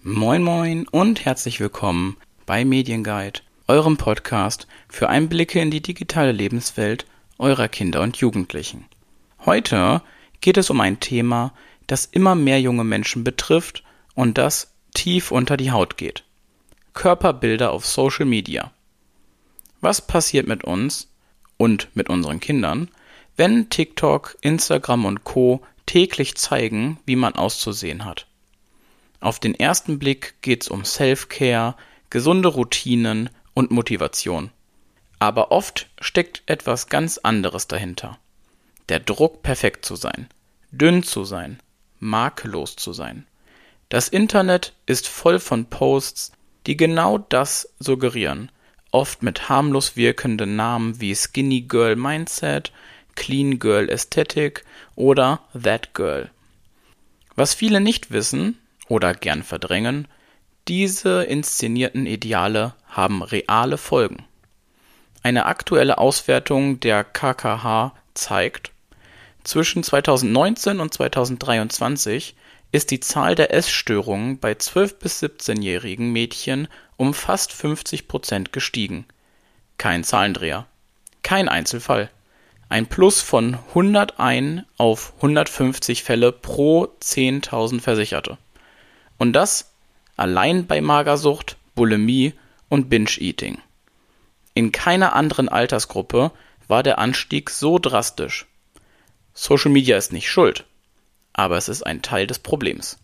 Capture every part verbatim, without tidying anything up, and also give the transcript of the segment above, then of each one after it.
Moin moin und herzlich willkommen bei Medienguide, eurem Podcast für Einblicke in die digitale Lebenswelt eurer Kinder und Jugendlichen. Heute geht es um ein Thema, das immer mehr junge Menschen betrifft und das tief unter die Haut geht. Körperbilder auf Social Media. Was passiert mit uns und mit unseren Kindern, wenn TikTok, Instagram und Co. täglich zeigen, wie man auszusehen hat? Auf den ersten Blick geht's um Self-Care, gesunde Routinen und Motivation. Aber oft steckt etwas ganz anderes dahinter. Der Druck, perfekt zu sein, dünn zu sein, makellos zu sein. Das Internet ist voll von Posts, die genau das suggerieren, oft mit harmlos wirkenden Namen wie Skinny Girl Mindset, Clean Girl Aesthetic oder That Girl. Was viele nicht wissen oder gern verdrängen, diese inszenierten Ideale haben reale Folgen. Eine aktuelle Auswertung der K K H zeigt, zwischen zweitausendneunzehn und zweitausenddreiundzwanzig ist die Zahl der Essstörungen bei zwölf- bis siebzehnjährigen Mädchen um fast fünfzig Prozent gestiegen. Kein Zahlendreher, kein Einzelfall. Ein Plus von hunderteins auf hundertfünfzig Fälle pro zehntausend Versicherte. Und das allein bei Magersucht, Bulimie und Binge-Eating. In keiner anderen Altersgruppe war der Anstieg so drastisch. Social Media ist nicht schuld, aber es ist ein Teil des Problems.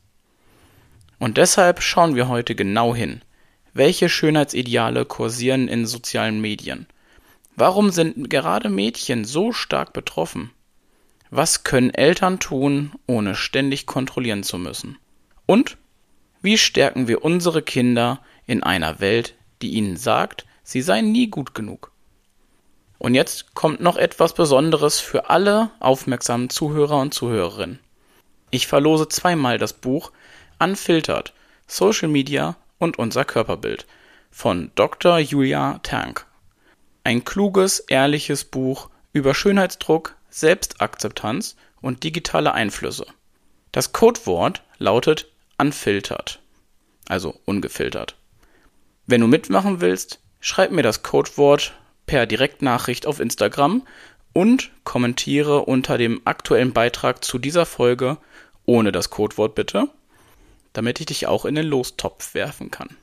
Und deshalb schauen wir heute genau hin, welche Schönheitsideale kursieren in sozialen Medien. Warum sind gerade Mädchen so stark betroffen? Was können Eltern tun, ohne ständig kontrollieren zu müssen? Und wie stärken wir unsere Kinder in einer Welt, die ihnen sagt, sie seien nie gut genug? Und jetzt kommt noch etwas Besonderes für alle aufmerksamen Zuhörer und Zuhörerinnen. Ich verlose zweimal das Buch Unfiltered, Social Media und unser Körperbild von Doktor Julia Tank. Ein kluges, ehrliches Buch über Schönheitsdruck, Selbstakzeptanz und digitale Einflüsse. Das Codewort lautet Unfiltered, also ungefiltert. Wenn du mitmachen willst, schreib mir das Codewort per Direktnachricht auf Instagram und kommentiere unter dem aktuellen Beitrag zu dieser Folge ohne das Codewort bitte, damit ich dich auch in den Lostopf werfen kann.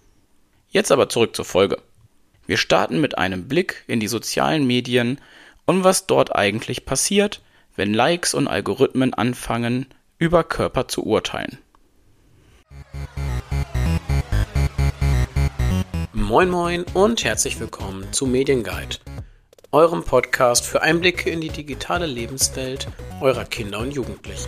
Jetzt aber zurück zur Folge. Wir starten mit einem Blick in die sozialen Medien und was dort eigentlich passiert, wenn Likes und Algorithmen anfangen, über Körper zu urteilen. Moin moin und herzlich willkommen zu Medienguide, eurem Podcast für Einblicke in die digitale Lebenswelt eurer Kinder und Jugendlichen.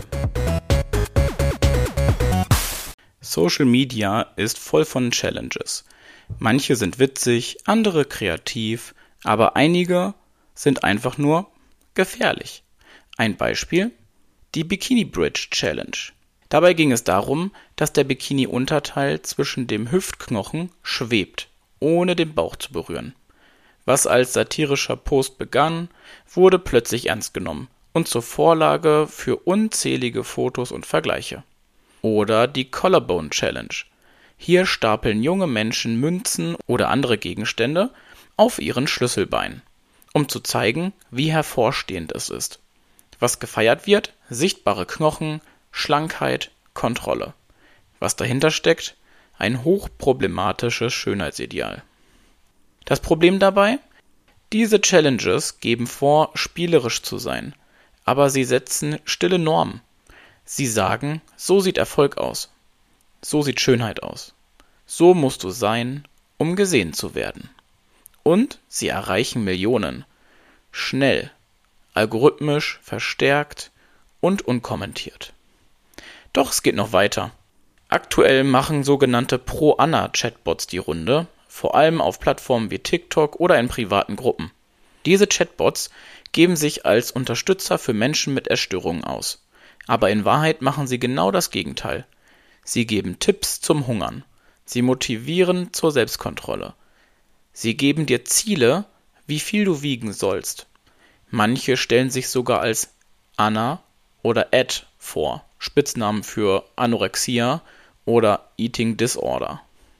Social Media ist voll von Challenges. Manche sind witzig, andere kreativ, aber einige sind einfach nur gefährlich. Ein Beispiel: die Bikini Bridge Challenge. Dabei ging es darum, dass der Bikini-Unterteil zwischen dem Hüftknochen schwebt, ohne den Bauch zu berühren. Was als satirischer Post begann, wurde plötzlich ernst genommen und zur Vorlage für unzählige Fotos und Vergleiche. Oder die Collarbone Challenge. Hier stapeln junge Menschen Münzen oder andere Gegenstände auf ihren Schlüsselbein, um zu zeigen, wie hervorstehend es ist. Was gefeiert wird: sichtbare Knochen, Schlankheit, Kontrolle. Was dahinter steckt: ein hochproblematisches Schönheitsideal. Das Problem dabei? Diese Challenges geben vor, spielerisch zu sein, aber sie setzen stille Normen. Sie sagen, so sieht Erfolg aus, so sieht Schönheit aus, so musst du sein, um gesehen zu werden. Und sie erreichen Millionen, schnell, algorithmisch, verstärkt und unkommentiert. Doch es geht noch weiter. Aktuell machen sogenannte Pro-Anna-Chatbots die Runde, vor allem auf Plattformen wie TikTok oder in privaten Gruppen. Diese Chatbots geben sich als Unterstützer für Menschen mit Essstörungen aus. Aber in Wahrheit machen sie genau das Gegenteil. Sie geben Tipps zum Hungern. Sie motivieren zur Selbstkontrolle. Sie geben dir Ziele, wie viel du wiegen sollst. Manche stellen sich sogar als Anna oder Ed vor, Spitznamen für Anorexia oder Eating Disorder.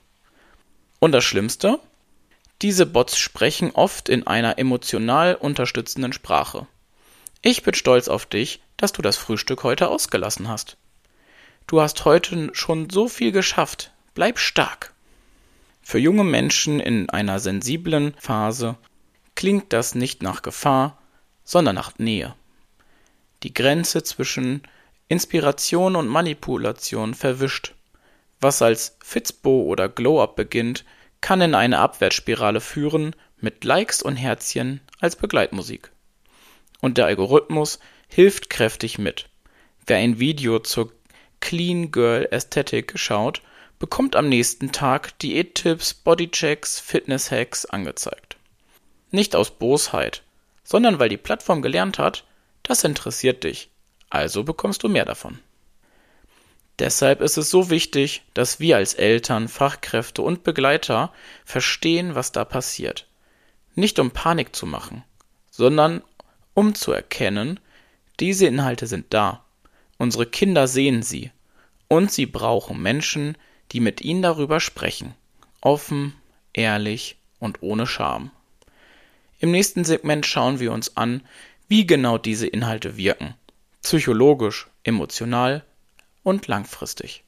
Und das Schlimmste? Diese Bots sprechen oft in einer emotional unterstützenden Sprache. Ich bin stolz auf dich, dass du das Frühstück heute ausgelassen hast. Du hast heute schon so viel geschafft. Bleib stark. Für junge Menschen in einer sensiblen Phase klingt das nicht nach Gefahr, sondern nach Nähe. Die Grenze zwischen Inspiration und Manipulation verwischt. Was als Fitzbo oder Glow-Up beginnt, kann in eine Abwärtsspirale führen mit Likes und Herzchen als Begleitmusik. Und der Algorithmus hilft kräftig mit. Wer ein Video zur Clean Girl Ästhetik schaut, bekommt am nächsten Tag Diättipps, Bodychecks, Fitness-Hacks angezeigt. Nicht aus Bosheit, sondern weil die Plattform gelernt hat, das interessiert dich, also bekommst du mehr davon. Deshalb ist es so wichtig, dass wir als Eltern, Fachkräfte und Begleiter verstehen, was da passiert. Nicht um Panik zu machen, sondern um zu erkennen, diese Inhalte sind da, unsere Kinder sehen sie und sie brauchen Menschen, die mit ihnen darüber sprechen, offen, ehrlich und ohne Scham. Im nächsten Segment schauen wir uns an, wie genau diese Inhalte wirken, psychologisch, emotional und langfristig.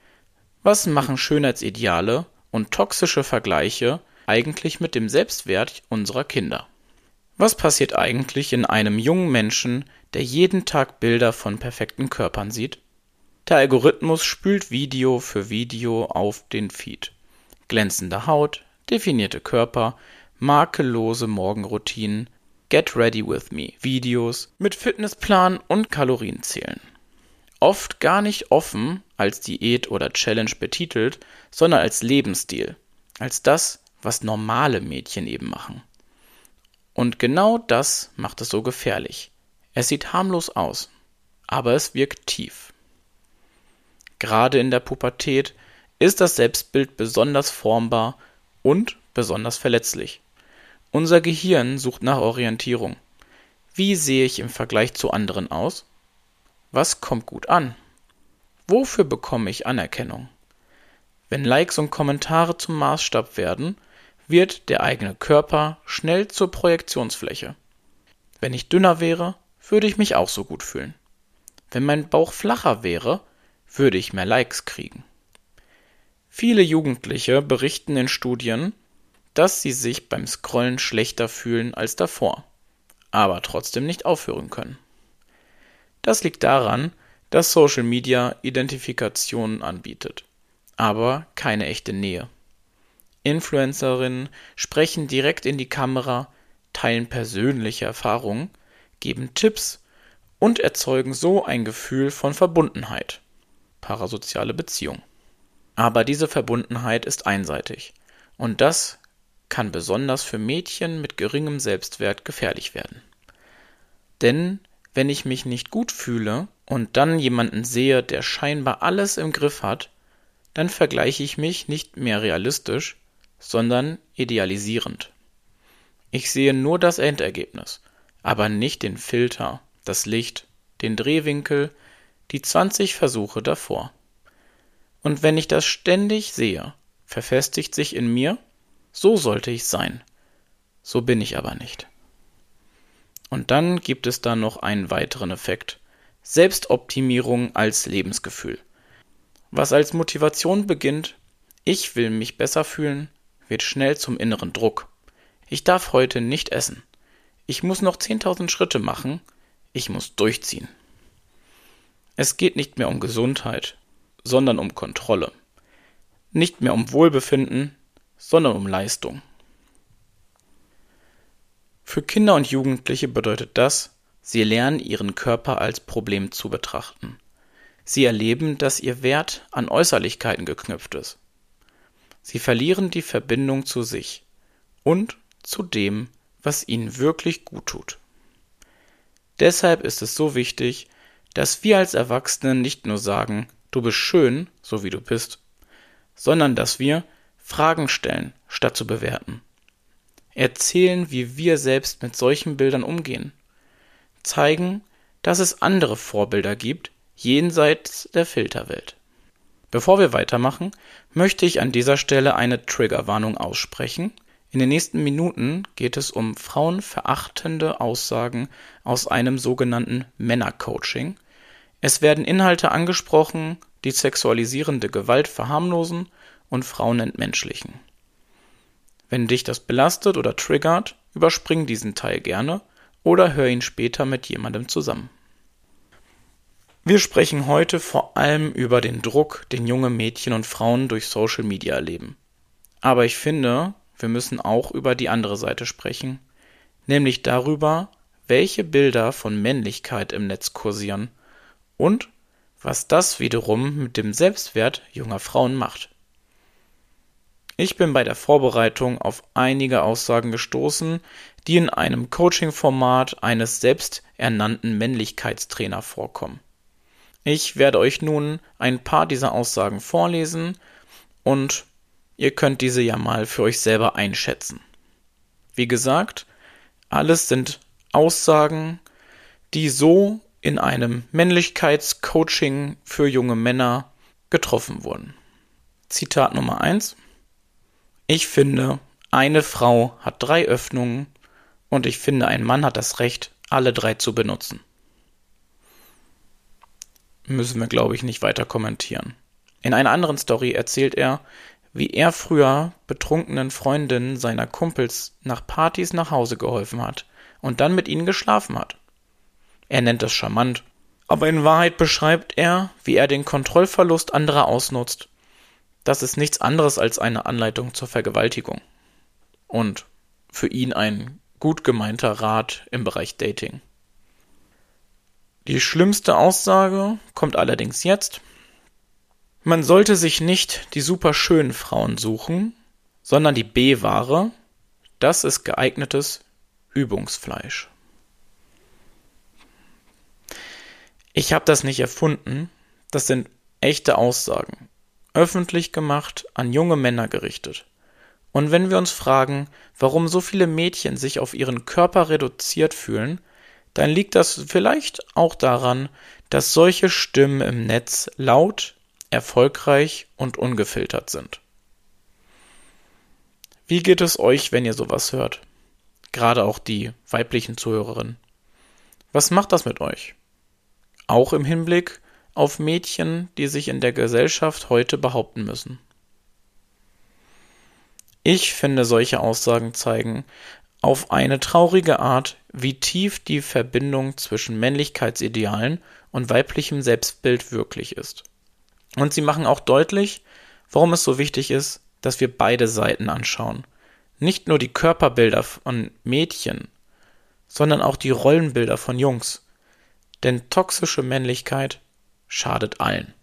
Was machen Schönheitsideale und toxische Vergleiche eigentlich mit dem Selbstwert unserer Kinder? Was passiert eigentlich in einem jungen Menschen, der jeden Tag Bilder von perfekten Körpern sieht? Der Algorithmus spült Video für Video auf den Feed. Glänzende Haut, definierte Körper, makellose Morgenroutinen, Get Ready With Me Videos mit Fitnessplan und Kalorienzählen. Oft gar nicht offen als Diät oder Challenge betitelt, sondern als Lebensstil, als das, was normale Mädchen eben machen. Und genau das macht es so gefährlich. Es sieht harmlos aus, aber es wirkt tief. Gerade in der Pubertät ist das Selbstbild besonders formbar und besonders verletzlich. Unser Gehirn sucht nach Orientierung. Wie sehe ich im Vergleich zu anderen aus? Was kommt gut an? Wofür bekomme ich Anerkennung? Wenn Likes und Kommentare zum Maßstab werden, wird der eigene Körper schnell zur Projektionsfläche. Wenn ich dünner wäre, würde ich mich auch so gut fühlen. Wenn mein Bauch flacher wäre, würde ich mehr Likes kriegen. Viele Jugendliche berichten in Studien, dass sie sich beim Scrollen schlechter fühlen als davor, aber trotzdem nicht aufhören können. Das liegt daran, dass Social Media Identifikationen anbietet, aber keine echte Nähe. Influencerinnen sprechen direkt in die Kamera, teilen persönliche Erfahrungen, geben Tipps und erzeugen so ein Gefühl von Verbundenheit, parasoziale Beziehung. Aber diese Verbundenheit ist einseitig und das kann besonders für Mädchen mit geringem Selbstwert gefährlich werden. Denn wenn ich mich nicht gut fühle und dann jemanden sehe, der scheinbar alles im Griff hat, dann vergleiche ich mich nicht mehr realistisch, sondern idealisierend. Ich sehe nur das Endergebnis, aber nicht den Filter, das Licht, den Drehwinkel, die zwanzig Versuche davor. Und wenn ich das ständig sehe, verfestigt sich in mir, so sollte ich sein. So bin ich aber nicht. Und dann gibt es da noch einen weiteren Effekt. Selbstoptimierung als Lebensgefühl. Was als Motivation beginnt, ich will mich besser fühlen, wird schnell zum inneren Druck. Ich darf heute nicht essen. Ich muss noch zehntausend Schritte machen. Ich muss durchziehen. Es geht nicht mehr um Gesundheit, sondern um Kontrolle. Nicht mehr um Wohlbefinden, sondern um Leistung. Für Kinder und Jugendliche bedeutet das, sie lernen ihren Körper als Problem zu betrachten. Sie erleben, dass ihr Wert an Äußerlichkeiten geknüpft ist. Sie verlieren die Verbindung zu sich und zu dem, was ihnen wirklich gut tut. Deshalb ist es so wichtig, dass wir als Erwachsene nicht nur sagen, du bist schön, so wie du bist, sondern dass wir Fragen stellen, statt zu bewerten. Erzählen, wie wir selbst mit solchen Bildern umgehen. Zeigen, dass es andere Vorbilder gibt, jenseits der Filterwelt. Bevor wir weitermachen, möchte ich an dieser Stelle eine Triggerwarnung aussprechen. In den nächsten Minuten geht es um frauenverachtende Aussagen aus einem sogenannten Männercoaching. Es werden Inhalte angesprochen, die sexualisierende Gewalt verharmlosen und Frauen entmenschlichen. Wenn dich das belastet oder triggert, überspring diesen Teil gerne oder hör ihn später mit jemandem zusammen. Wir sprechen heute vor allem über den Druck, den junge Mädchen und Frauen durch Social Media erleben. Aber ich finde, wir müssen auch über die andere Seite sprechen, nämlich darüber, welche Bilder von Männlichkeit im Netz kursieren und was das wiederum mit dem Selbstwert junger Frauen macht. Ich bin bei der Vorbereitung auf einige Aussagen gestoßen, die in einem Coaching-Format eines selbsternannten Männlichkeitstrainers vorkommen. Ich werde euch nun ein paar dieser Aussagen vorlesen und ihr könnt diese ja mal für euch selber einschätzen. Wie gesagt, alles sind Aussagen, die so in einem Männlichkeitscoaching für junge Männer getroffen wurden. Zitat Nummer eins. Ich finde, eine Frau hat drei Öffnungen und ich finde, ein Mann hat das Recht, alle drei zu benutzen. Müssen wir, glaube ich, nicht weiter kommentieren. In einer anderen Story erzählt er, wie er früher betrunkenen Freundinnen seiner Kumpels nach Partys nach Hause geholfen hat und dann mit ihnen geschlafen hat. Er nennt das charmant, aber in Wahrheit beschreibt er, wie er den Kontrollverlust anderer ausnutzt. Das ist nichts anderes als eine Anleitung zur Vergewaltigung. Und für ihn ein gut gemeinter Rat im Bereich Dating. Die schlimmste Aussage kommt allerdings jetzt. Man sollte sich nicht die super schönen Frauen suchen, sondern die B-Ware. Das ist geeignetes Übungsfleisch. Ich habe das nicht erfunden. Das sind echte Aussagen. Öffentlich gemacht, an junge Männer gerichtet. Und wenn wir uns fragen, warum so viele Mädchen sich auf ihren Körper reduziert fühlen, dann liegt das vielleicht auch daran, dass solche Stimmen im Netz laut, erfolgreich und ungefiltert sind. Wie geht es euch, wenn ihr sowas hört? Gerade auch die weiblichen Zuhörerinnen. Was macht das mit euch? Auch im Hinblick auf Mädchen, die sich in der Gesellschaft heute behaupten müssen. Ich finde, solche Aussagen zeigen auf eine traurige Art, wie tief die Verbindung zwischen Männlichkeitsidealen und weiblichem Selbstbild wirklich ist. Und sie machen auch deutlich, warum es so wichtig ist, dass wir beide Seiten anschauen. Nicht nur die Körperbilder von Mädchen, sondern auch die Rollenbilder von Jungs. Denn toxische Männlichkeit schadet allen.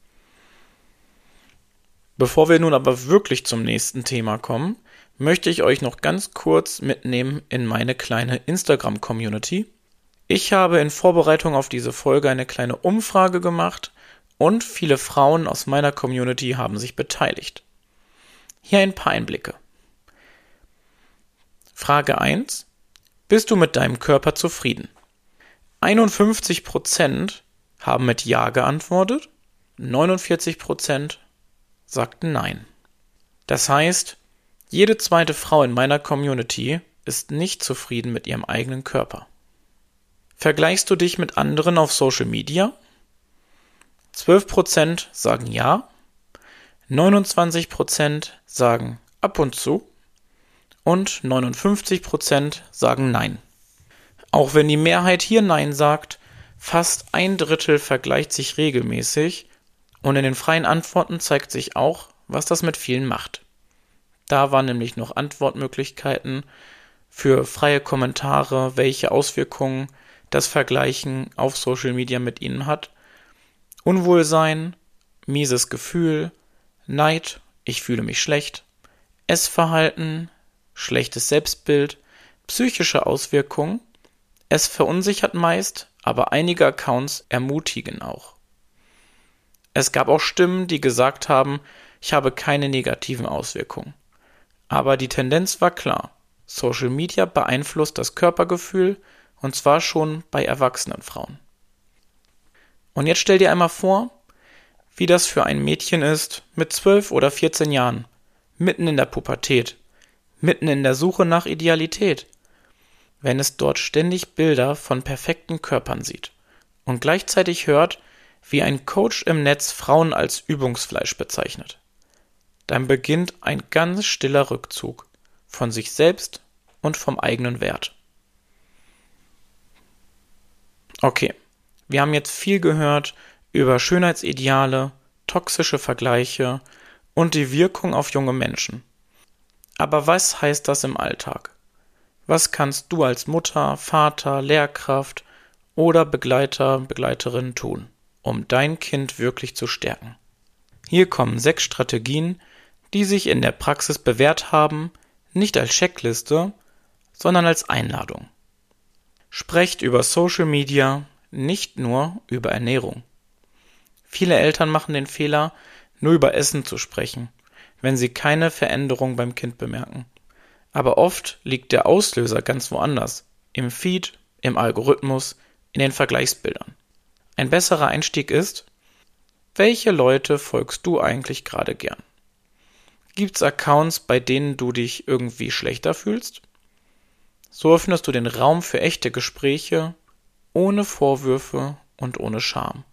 Bevor wir nun aber wirklich zum nächsten Thema kommen, möchte ich euch noch ganz kurz mitnehmen in meine kleine Instagram-Community. Ich habe in Vorbereitung auf diese Folge eine kleine Umfrage gemacht und viele Frauen aus meiner Community haben sich beteiligt. Hier ein paar Einblicke. Frage eins. Bist du mit deinem Körper zufrieden? einundfünfzig Prozent haben mit Ja geantwortet, neunundvierzig Prozent sagten Nein. Das heißt, jede zweite Frau in meiner Community ist nicht zufrieden mit ihrem eigenen Körper. Vergleichst du dich mit anderen auf Social Media? zwölf Prozent sagen Ja, neunundzwanzig Prozent sagen ab und zu und neunundfünfzig Prozent sagen Nein. Auch wenn die Mehrheit hier Nein sagt, fast ein Drittel vergleicht sich regelmäßig und in den freien Antworten zeigt sich auch, was das mit vielen macht. Da waren nämlich noch Antwortmöglichkeiten für freie Kommentare, welche Auswirkungen das Vergleichen auf Social Media mit ihnen hat. Unwohlsein, mieses Gefühl, Neid, ich fühle mich schlecht, Essverhalten, schlechtes Selbstbild, psychische Auswirkungen. Es verunsichert meist, aber einige Accounts ermutigen auch. Es gab auch Stimmen, die gesagt haben, ich habe keine negativen Auswirkungen. Aber die Tendenz war klar. Social Media beeinflusst das Körpergefühl und zwar schon bei erwachsenen Frauen. Und jetzt stell dir einmal vor, wie das für ein Mädchen ist mit zwölf oder vierzehn Jahren, mitten in der Pubertät, mitten in der Suche nach Idealität, wenn es dort ständig Bilder von perfekten Körpern sieht und gleichzeitig hört, wie ein Coach im Netz Frauen als Übungsfleisch bezeichnet. Dann beginnt ein ganz stiller Rückzug von sich selbst und vom eigenen Wert. Okay, wir haben jetzt viel gehört über Schönheitsideale, toxische Vergleiche und die Wirkung auf junge Menschen. Aber was heißt das im Alltag? Was kannst du als Mutter, Vater, Lehrkraft oder Begleiter, Begleiterin tun, um dein Kind wirklich zu stärken? Hier kommen sechs Strategien, die sich in der Praxis bewährt haben, nicht als Checkliste, sondern als Einladung. Sprecht über Social Media, nicht nur über Ernährung. Viele Eltern machen den Fehler, nur über Essen zu sprechen, wenn sie keine Veränderung beim Kind bemerken. Aber oft liegt der Auslöser ganz woanders, im Feed, im Algorithmus, in den Vergleichsbildern. Ein besserer Einstieg ist: Welche Leute folgst du eigentlich gerade gern? Gibt's Accounts, bei denen du dich irgendwie schlechter fühlst? So öffnest du den Raum für echte Gespräche, ohne Vorwürfe und ohne Scham.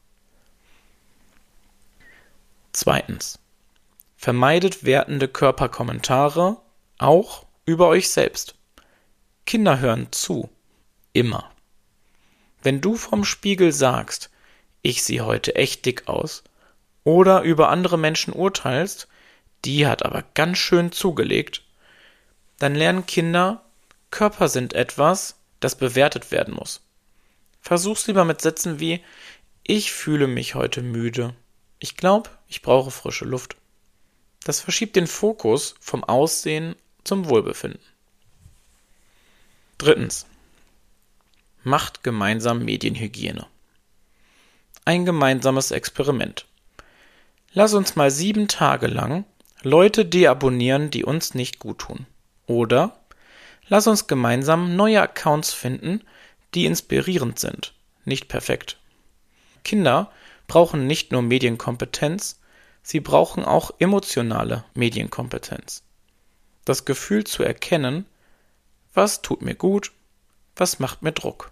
Zweitens. Vermeidet wertende Körperkommentare, auch über euch selbst. Kinder hören zu. Immer. Wenn du vom Spiegel sagst, ich sehe heute echt dick aus, oder über andere Menschen urteilst, die hat aber ganz schön zugelegt, dann lernen Kinder, Körper sind etwas, das bewertet werden muss. Versuch's lieber mit Sätzen wie: Ich fühle mich heute müde. Ich glaube, ich brauche frische Luft. Das verschiebt den Fokus vom Aussehen zum Wohlbefinden. Drittens. Macht gemeinsam Medienhygiene. Ein gemeinsames Experiment. Lass uns mal sieben Tage lang Leute deabonnieren, die uns nicht gut tun. Oder lass uns gemeinsam neue Accounts finden, die inspirierend sind, nicht perfekt. Kinder brauchen nicht nur Medienkompetenz, sie brauchen auch emotionale Medienkompetenz. Das Gefühl zu erkennen, was tut mir gut, was macht mir Druck.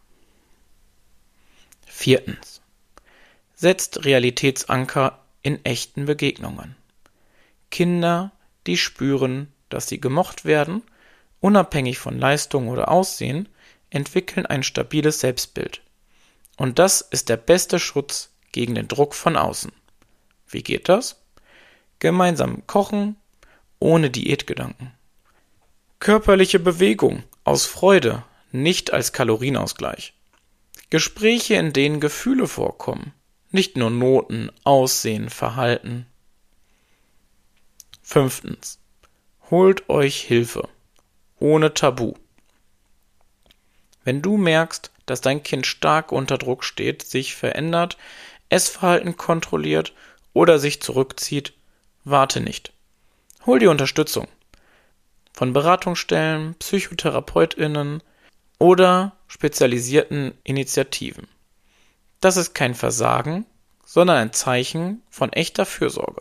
Viertens. Setzt Realitätsanker in echten Begegnungen. Kinder, die spüren, dass sie gemocht werden, unabhängig von Leistung oder Aussehen, entwickeln ein stabiles Selbstbild. Und das ist der beste Schutz gegen den Druck von außen. Wie geht das? Gemeinsam kochen, ohne Diätgedanken. Körperliche Bewegung aus Freude, nicht als Kalorienausgleich. Gespräche, in denen Gefühle vorkommen, nicht nur Noten, Aussehen, Verhalten. Fünftens. Holt euch Hilfe, ohne Tabu. Wenn du merkst, dass dein Kind stark unter Druck steht, sich verändert, Essverhalten kontrolliert oder sich zurückzieht, warte nicht. Hol dir Unterstützung von Beratungsstellen, PsychotherapeutInnen oder spezialisierten Initiativen. Das ist kein Versagen, sondern ein Zeichen von echter Fürsorge.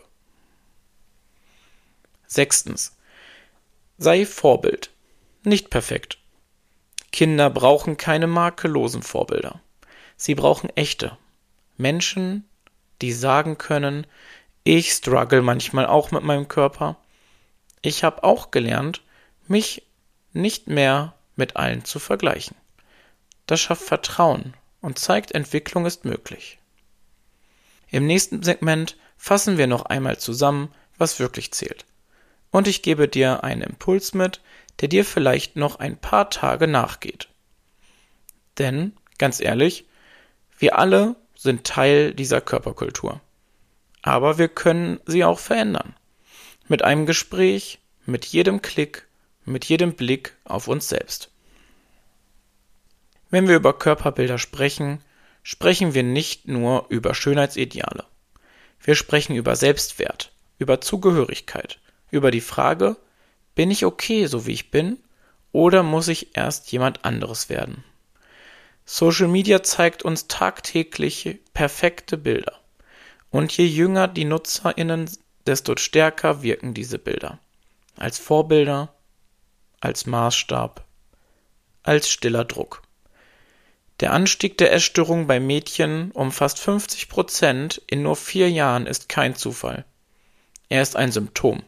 Sechstens. Sei Vorbild, nicht perfekt. Kinder brauchen keine makellosen Vorbilder. Sie brauchen echte Menschen, die sagen können: Ich struggle manchmal auch mit meinem Körper. Ich habe auch gelernt, mich nicht mehr mit allen zu vergleichen. Das schafft Vertrauen und zeigt, Entwicklung ist möglich. Im nächsten Segment fassen wir noch einmal zusammen, was wirklich zählt. Und ich gebe dir einen Impuls mit, der dir vielleicht noch ein paar Tage nachgeht. Denn, ganz ehrlich, wir alle sind Teil dieser Körperkultur. Aber wir können sie auch verändern. Mit einem Gespräch, mit jedem Klick, mit jedem Blick auf uns selbst. Wenn wir über Körperbilder sprechen, sprechen wir nicht nur über Schönheitsideale. Wir sprechen über Selbstwert, über Zugehörigkeit, über die Frage: Bin ich okay, so wie ich bin, oder muss ich erst jemand anderes werden? Social Media zeigt uns tagtäglich perfekte Bilder. Und je jünger die NutzerInnen, desto stärker wirken diese Bilder. Als Vorbilder, als Maßstab, als stiller Druck. Der Anstieg der Essstörungen bei Mädchen um fast fünfzig Prozent in nur vier Jahren ist kein Zufall. Er ist ein Symptom.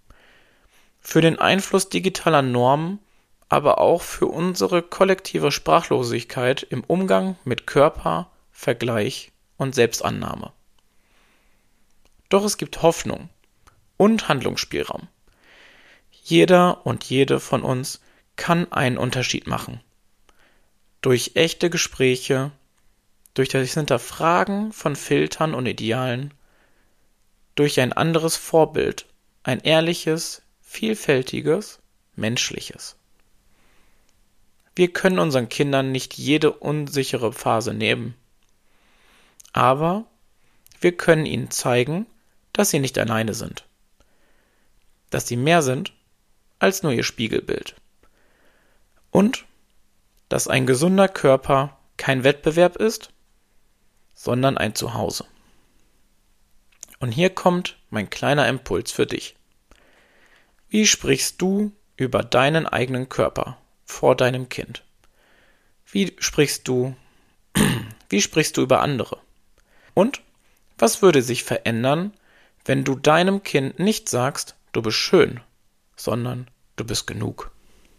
Für den Einfluss digitaler Normen, aber auch für unsere kollektive Sprachlosigkeit im Umgang mit Körper, Vergleich und Selbstannahme. Doch es gibt Hoffnung und Handlungsspielraum. Jeder und jede von uns kann einen Unterschied machen. Durch echte Gespräche, durch das Hinterfragen von Filtern und Idealen, durch ein anderes Vorbild, ein ehrliches, vielfältiges, menschliches. Wir können unseren Kindern nicht jede unsichere Phase nehmen, aber wir können ihnen zeigen, dass sie nicht alleine sind, dass sie mehr sind als nur ihr Spiegelbild und dass ein gesunder Körper kein Wettbewerb ist, sondern ein Zuhause. Und hier kommt mein kleiner Impuls für dich. Wie sprichst du über deinen eigenen Körper vor deinem Kind? Wie sprichst du, wie sprichst du über andere? Und was würde sich verändern, wenn du deinem Kind nicht sagst, du bist schön, sondern du bist genug?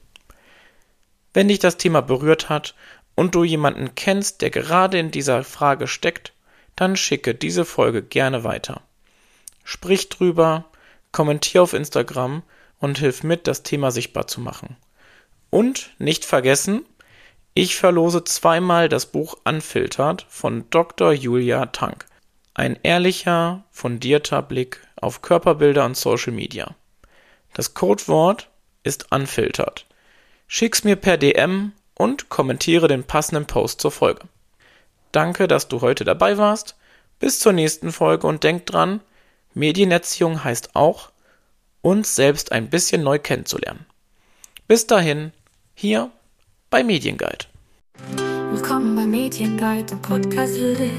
Wenn dich das Thema berührt hat und du jemanden kennst, der gerade in dieser Frage steckt, dann schicke diese Folge gerne weiter. Sprich drüber, kommentier auf Instagram und hilf mit, das Thema sichtbar zu machen. Und nicht vergessen, ich verlose zweimal das Buch Unfiltered von Doktor Julia Tank. Ein ehrlicher, fundierter Blick auf Körperbilder und Social Media. Das Codewort ist Unfiltered. Schick's mir per D M und kommentiere den passenden Post zur Folge. Danke, dass du heute dabei warst. Bis zur nächsten Folge und denk dran, Medienerziehung heißt auch, uns selbst ein bisschen neu kennenzulernen. Bis dahin, hier bei Medienguide. Willkommen bei Medienguide, dem Podcast für dich.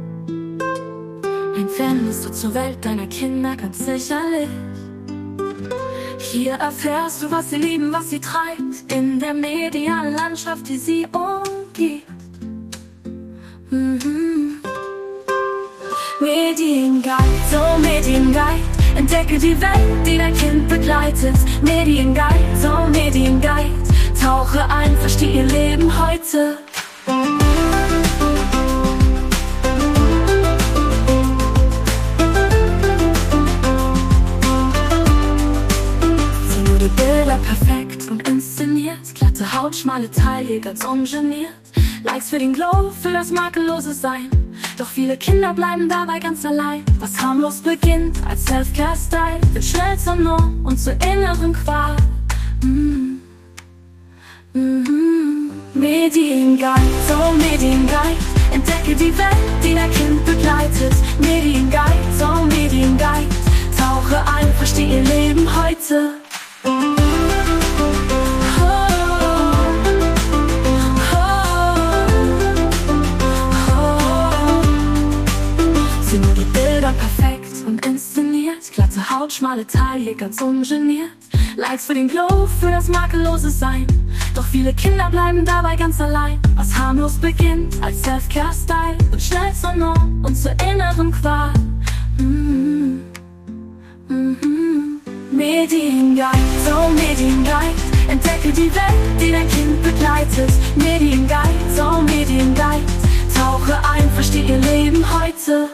Ein Fenster zur Welt deiner Kinder, ganz sicherlich. Hier erfährst du, was sie lieben, was sie treibt, in der medialen Landschaft, die sie umgibt. Mhm. Medienguide, so Medienguide, entdecke die Welt, die dein Kind begleitet. Medienguide, so Medienguide, tauche ein, verstehe ihr Leben heute. Sind nur die Bilder perfekt und inszeniert, glatte Haut, schmale Taille, ganz ungeniert. Likes für den Glow, für das makellose Sein. Doch viele Kinder bleiben dabei ganz allein. Was harmlos beginnt als Self-Care-Style, wird schnell zur Norm und zur inneren Qual. Mm. Mm-hmm. Medienguide, so Medienguide, entdecke die Welt, die dein Kind begleitet. Medienguide, so Medienguide, tauche ein, verstehe ihr Leben heute. Perfekt und inszeniert, glatte Haut, schmale Taille, ganz ungeniert. Likes für den Glow, für das makellose Sein. Doch viele Kinder bleiben dabei ganz allein. Was harmlos beginnt als Self-Care-Style, wird schnell zur Norm und zur inneren Qual. Mm-hmm. Mm-hmm. Medienguide, so Medienguide, entdecke die Welt, die dein Kind begleitet. Medienguide, so Medienguide, tauche ein, verstehe ihr Leben heute.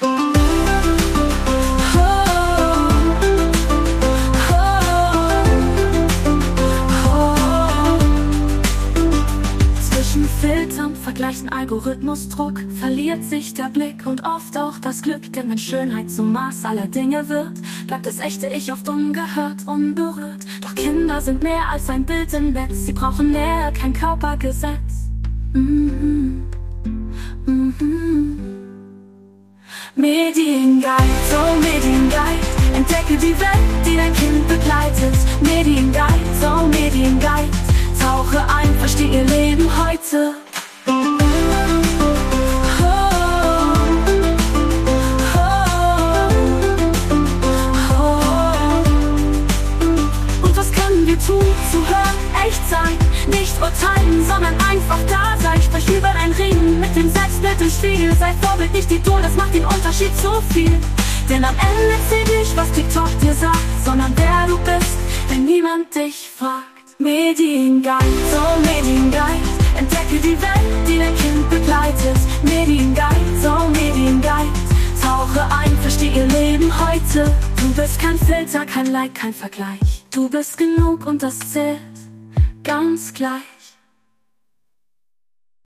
Filtern, Vergleichen, Algorithmusdruck, verliert sich der Blick und oft auch das Glück. Denn wenn Schönheit zum Maß aller Dinge wird, bleibt das echte Ich oft ungehört, unberührt. Doch Kinder sind mehr als ein Bild im Netz, sie brauchen Nähe, kein Körpergesetz. Mhm. Mhm. Medienguide, so Medienguide, entdecke die Welt, die dein Kind begleitet. Medienguide, so Medienguide, tauche ein, verstehe ihr Leben heute. Oh, oh, oh. zuzuhören, echt sein, nicht urteilen, sondern einfach da sein. Sprich über dein Reden mit dem Selbstbild im Spiegel. Sei Vorbild, nicht Idol, das macht den Unterschied so viel. Denn am Ende zählt nicht, was TikTok dir sagt, sondern wer du bist, wenn niemand dich fragt. Medienguide, so Medienguide, entdecke die Welt, die dein Kind begleitet. Medienguide, so Medienguide, tauche ein, versteh ihr Leben heute. Du bist kein Filter, kein Like, kein Vergleich. Du bist genug und das zählt ganz gleich.